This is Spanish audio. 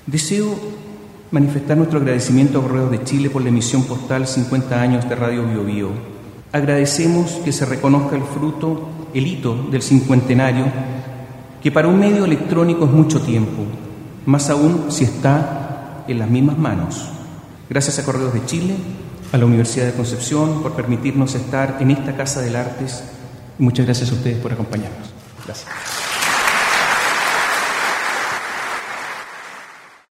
Deseo manifestar nuestro agradecimiento a Correos de Chile por la emisión postal 50 años de Radio Bio Bio. Agradecemos que se reconozca el hito del cincuentenario, que para un medio electrónico es mucho tiempo, más aún si está en las mismas manos. Gracias a Correos de Chile, a la Universidad de Concepción por permitirnos estar en esta Casa del Artes, y muchas gracias a ustedes por acompañarnos. Gracias.